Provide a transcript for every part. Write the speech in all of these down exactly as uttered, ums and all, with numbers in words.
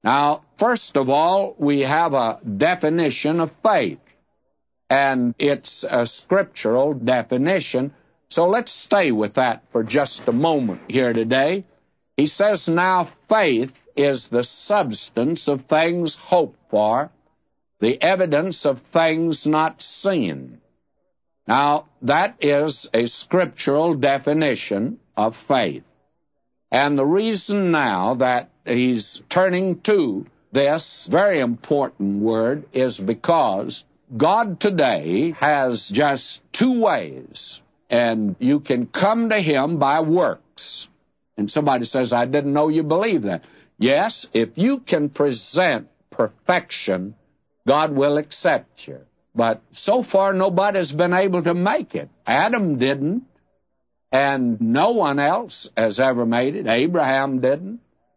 Now, first of all, we have a definition of faith, and it's a scriptural definition. So let's stay with that for just a moment here today. He says, now faith is the substance of things hoped for, the evidence of things not seen. Now, that is a scriptural definition of faith. And the reason now that he's turning to this very important word is because God today has just two ways, and you can come to him by works. And somebody says, I didn't know you believe that. Yes, if you can present perfection, God will accept you. But so far, nobody's been able to make it. Adam didn't, and no one else has ever made it. Abraham didn't,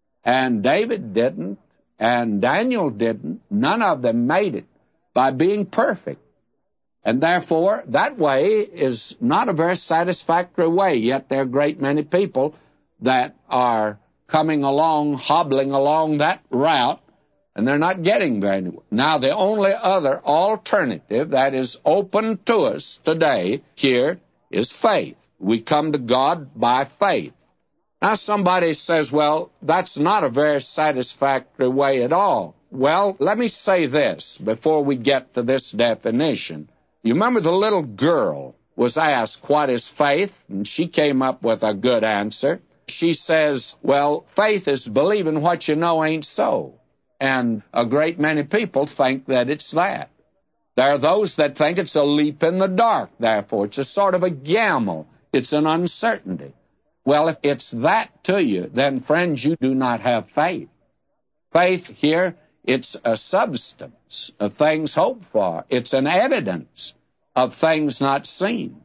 and David didn't, and Daniel didn't. None of them made it by being perfect. And therefore, that way is not a very satisfactory way. Yet there are a great many people that are coming along, hobbling along that route, and they're not getting very anywhere. Now, the only other alternative that is open to us today here is faith. We come to God by faith. Now, somebody says, well, that's not a very satisfactory way at all. Well, let me say this before we get to this definition. You remember the little girl was asked, what is faith? And she came up with a good answer. She says, well, faith is believing what you know ain't so. And a great many people think that it's that. There are those that think it's a leap in the dark, therefore. It's a sort of a gamble. It's an uncertainty. Well, if it's that to you, then, friends, you do not have faith. Faith here, it's a substance of things hoped for. It's an evidence of things not seen.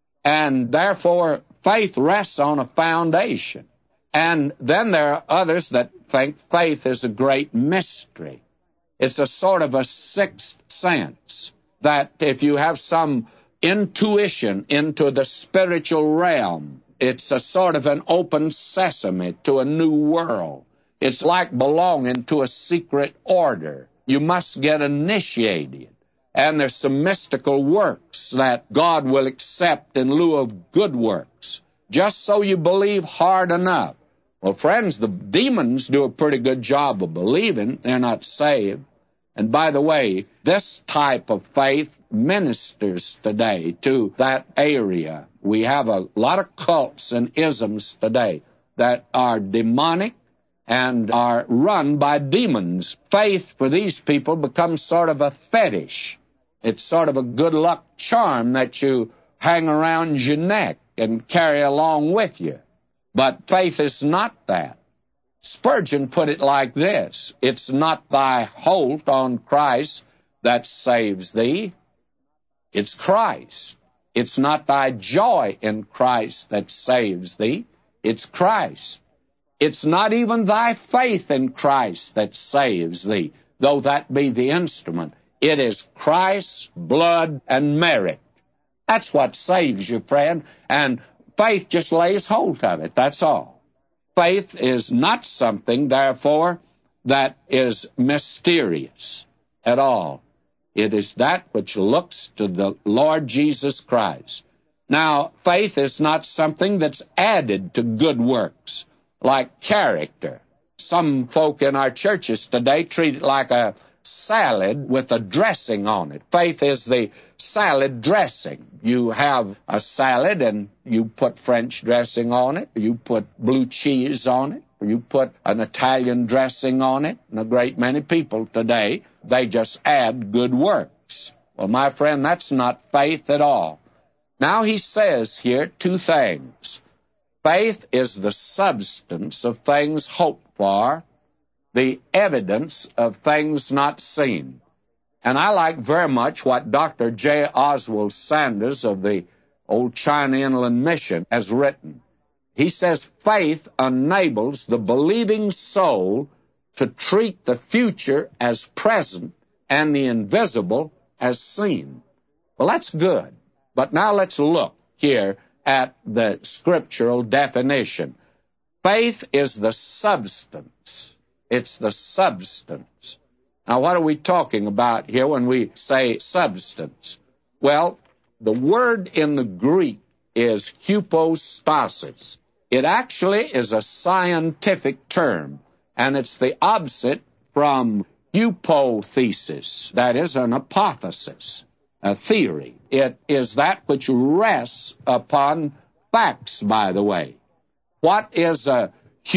And therefore, faith rests on a foundation. And then there are others that think faith is a great mystery. It's a sort of a sixth sense, that if you have some intuition into the spiritual realm, it's a sort of an open sesame to a new world. It's like belonging to a secret order. You must get initiated. And there's some mystical works that God will accept in lieu of good works, just so you believe hard enough. Well, friends, the demons do a pretty good job of believing. They're not saved. And by the way, this type of faith ministers today to that area. We have a lot of cults and isms today that are demonic and are run by demons. Faith for these people becomes sort of a fetish. It's sort of a good luck charm that you hang around your neck and carry along with you. But faith is not that. Spurgeon put it like this: it's not thy hold on Christ that saves thee, it's Christ. It's not thy joy in Christ that saves thee, it's Christ. It's not even thy faith in Christ that saves thee, though that be the instrument. It is Christ's blood and merit. That's what saves you, friend, and faith just lays hold of it, that's all. Faith is not something, therefore, that is mysterious at all. It is that which looks to the Lord Jesus Christ. Now, faith is not something that's added to good works, like character. Some folk in our churches today treat it like a salad with a dressing on it. Faith is the salad dressing. You have a salad and you put French dressing on it, you put blue cheese on it, you put an Italian dressing on it, and a great many people today, they just add good works. Well, my friend, that's not faith at all. Now he says here two things. Faith is the substance of things hoped for, the evidence of things not seen. And I like very much what Doctor J. Oswald Sanders of the Old China Inland Mission has written. He says, faith enables the believing soul to treat the future as present and the invisible as seen. Well, that's good. But now let's look here at the scriptural definition. Faith is the substance It's the substance. Now, what are we talking about here when we say substance? Well, the word in the Greek is hypostasis. It actually is a scientific term, and it's the opposite from hypothesis, that is, an hypothesis, a theory. It is that which rests upon facts, by the way. What is a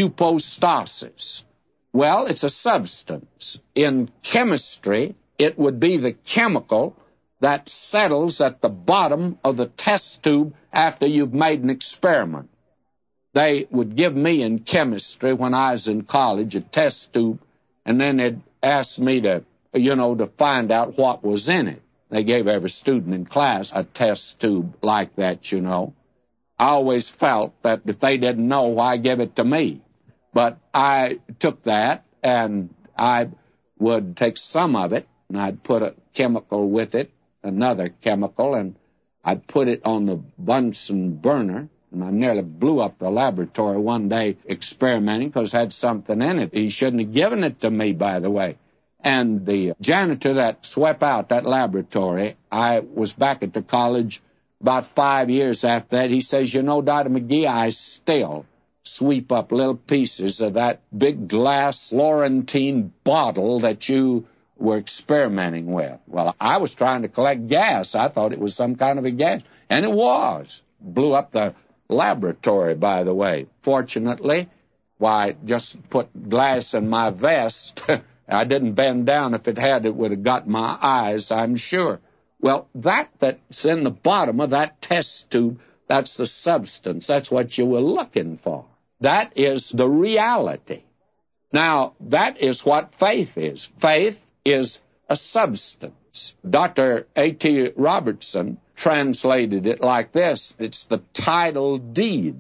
hypostasis? Well, it's a substance. In chemistry, it would be the chemical that settles at the bottom of the test tube after you've made an experiment. They would give me in chemistry when I was in college a test tube, and then they'd ask me to, you know, to find out what was in it. They gave every student in class a test tube like that, you know. I always felt that if they didn't know, why give it to me? But I took that, and I would take some of it, and I'd put a chemical with it, another chemical, and I'd put it on the Bunsen burner, and I nearly blew up the laboratory one day experimenting because it had something in it. He shouldn't have given it to me, by the way. And the janitor that swept out that laboratory, I was back at the college about five years after that. He says, you know, Doctor McGee, I still sweep up little pieces of that big glass Florentine bottle that you were experimenting with. Well, I was trying to collect gas. I thought it was some kind of a gas, and it was. Blew up the laboratory, by the way. Fortunately, why, just put glass in my vest. I didn't bend down. If it had, it would have got my eyes, I'm sure. Well, that that's in the bottom of that test tube, that's the substance. That's what you were looking for. That is the reality. Now, that is what faith is. Faith is a substance. Doctor A T Robertson translated it like this. It's the title deed.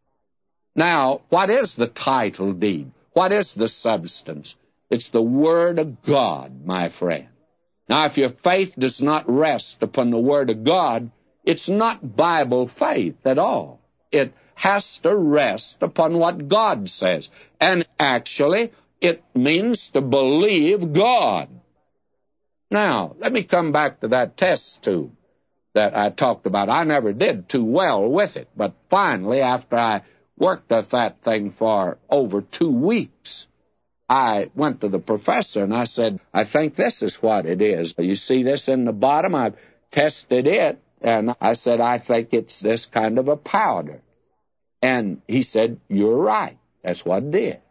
Now, what is the title deed? What is the substance? It's the Word of God, my friend. Now, if your faith does not rest upon the Word of God, it's not Bible faith at all. It has to rest upon what God says. And actually, it means to believe God. Now, let me come back to that test tube that I talked about. I never did too well with it, but finally, after I worked at that thing for over two weeks, I went to the professor and I said, I think this is what it is. You see this in the bottom? I've tested it, and I said, I think it's this kind of a powder. And he said, you're right. That's what it is.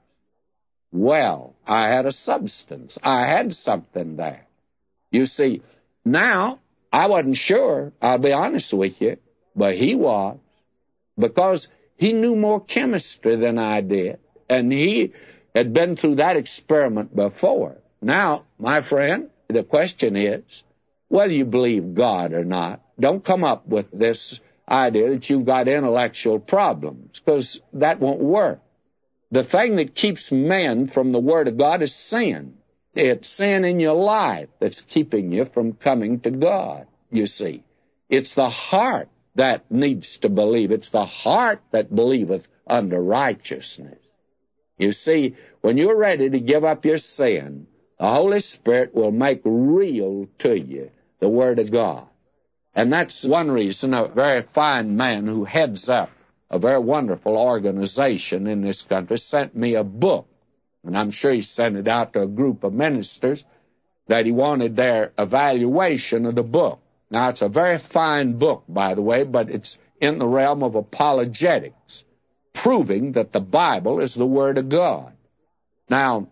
Well, I had a substance. I had something there. You see, now, I wasn't sure, I'll be honest with you, but he was, because he knew more chemistry than I did, and he had been through that experiment before. Now, my friend, the question is, whether you believe God or not, don't come up with this idea that you've got intellectual problems, because that won't work. The thing that keeps men from the Word of God is sin. It's sin in your life that's keeping you from coming to God, you see. It's the heart that needs to believe. It's the heart that believeth unto righteousness. You see, when you're ready to give up your sin, the Holy Spirit will make real to you the Word of God. And that's one reason a very fine man who heads up a very wonderful organization in this country sent me a book. And I'm sure he sent it out to a group of ministers that he wanted their evaluation of the book. Now, it's a very fine book, by the way, but it's in the realm of apologetics, proving that the Bible is the Word of God. Now,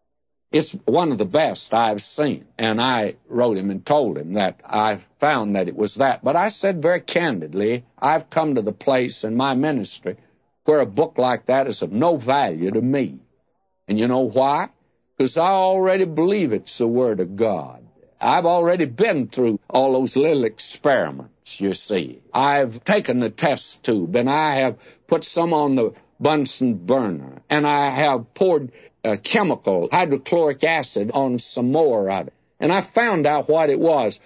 it's one of the best I've seen, and I wrote him and told him that I found that it was that. But I said very candidly, I've come to the place in my ministry where a book like that is of no value to me. And you know why? Because I already believe it's the Word of God. I've already been through all those little experiments, you see. I've taken the test tube, and I have put some on the Bunsen burner, and I have poured a chemical, hydrochloric acid, on some more of it. And I found out what it was.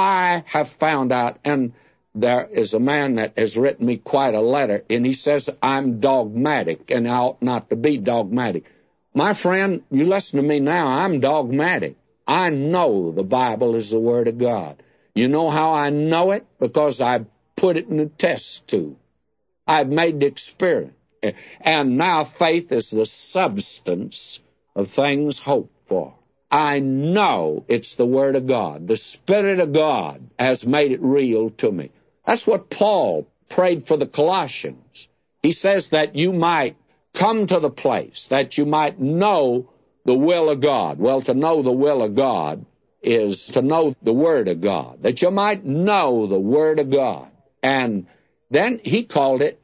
I have found out, and there is a man that has written me quite a letter, and he says I'm dogmatic, and I ought not to be dogmatic. My friend, you listen to me now, I'm dogmatic. I know the Bible is the Word of God. You know how I know it? Because I've put it in a test tube. I've made the experiment. And now faith is the substance of things hoped for. I know it's the Word of God. The Spirit of God has made it real to me. That's what Paul prayed for the Colossians. He says that you might come to the place, that you might know the will of God. Well, to know the will of God is to know the Word of God, that you might know the Word of God. And then he called it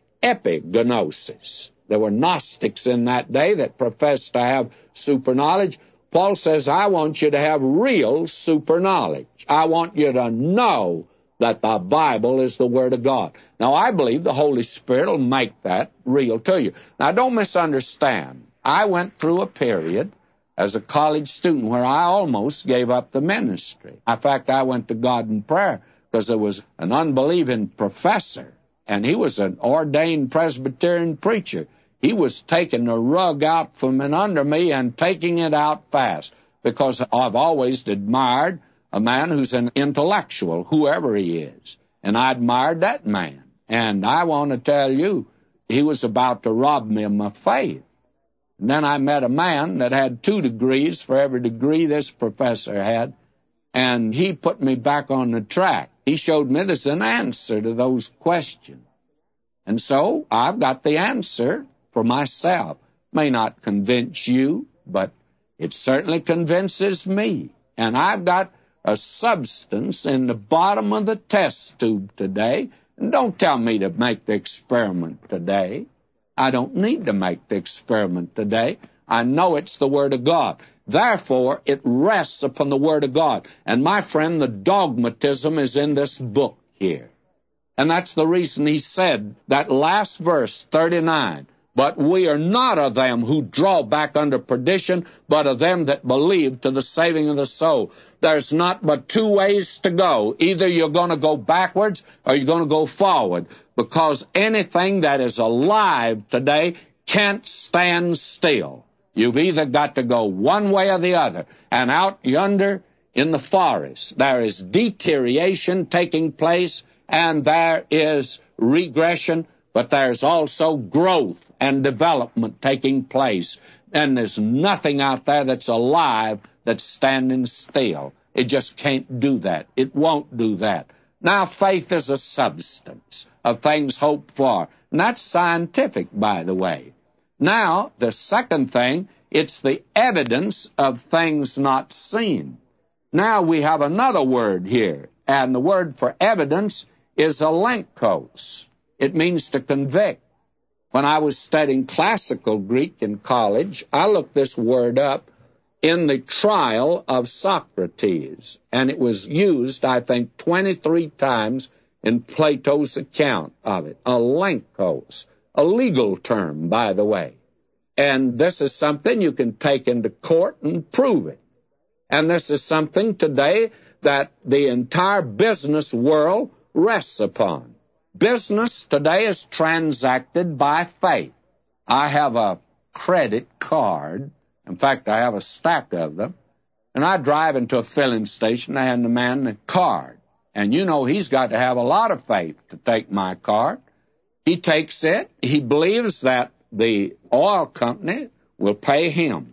epignosis. There were Gnostics in that day that professed to have super knowledge. Paul says, I want you to have real super knowledge. I want you to know that the Bible is the Word of God. Now, I believe the Holy Spirit will make that real to you. Now, don't misunderstand. I went through a period as a college student where I almost gave up the ministry. In fact, I went to God in prayer because there was an unbelieving professor, and he was an ordained Presbyterian preacher. He was taking the rug out from under me and taking it out fast, because I've always admired a man who's an intellectual, whoever he is. And I admired that man. And I want to tell you, he was about to rob me of my faith. And then I met a man that had two degrees for every degree this professor had, and he put me back on the track. He showed me there's an answer to those questions. And so I've got the answer for myself. May not convince you, but it certainly convinces me. And I've got a substance in the bottom of the test tube today. And don't tell me to make the experiment today. I don't need to make the experiment today. I know it's the Word of God. Therefore, it rests upon the Word of God. And my friend, the dogmatism is in this book here. And that's the reason he said that last verse, thirty-nine, but we are not of them who draw back under perdition, but of them that believe to the saving of the soul. There's not but two ways to go. Either you're going to go backwards or you're going to go forward, because anything that is alive today can't stand still. You've either got to go one way or the other. And out yonder in the forest, there is deterioration taking place, and there is regression, but there's also growth and development taking place. And there's nothing out there that's alive that's standing still. It just can't do that. It won't do that. Now, faith is a substance of things hoped for. And that's scientific, by the way. Now, the second thing, it's the evidence of things not seen. Now we have another word here, and the word for evidence is alenkos. It means to convict. When I was studying classical Greek in college, I looked this word up in the trial of Socrates, and it was used, I think, twenty-three times in Plato's account of it. Alenkos, a legal term, by the way. And this is something you can take into court and prove it. And this is something today that the entire business world rests upon. Business today is transacted by faith. I have a credit card. In fact, I have a stack of them. And I drive into a filling station, I hand the man the card. And you know he's got to have a lot of faith to take my card. He takes it. He believes that the oil company will pay him.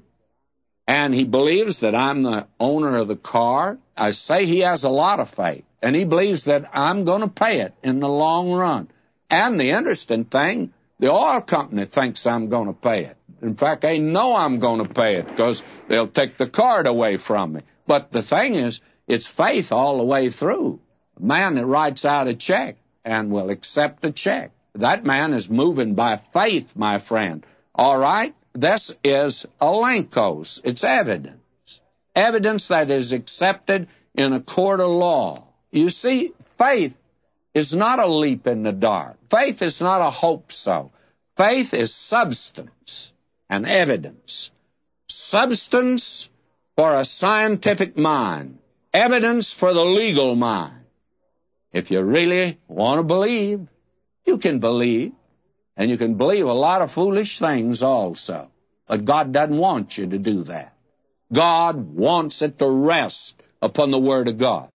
And he believes that I'm the owner of the car. I say he has a lot of faith. And he believes that I'm going to pay it in the long run. And the interesting thing, the oil company thinks I'm going to pay it. In fact, they know I'm going to pay it because they'll take the card away from me. But the thing is, it's faith all the way through. A man that writes out a check and will accept a check, that man is moving by faith, my friend. All right? This is alenkos. It's evidence. Evidence that is accepted in a court of law. You see, faith is not a leap in the dark. Faith is not a hope so. Faith is substance and evidence. Substance for a scientific mind. Evidence for the legal mind. If you really want to believe, you can believe. And you can believe a lot of foolish things also. But God doesn't want you to do that. God wants it to rest upon the Word of God.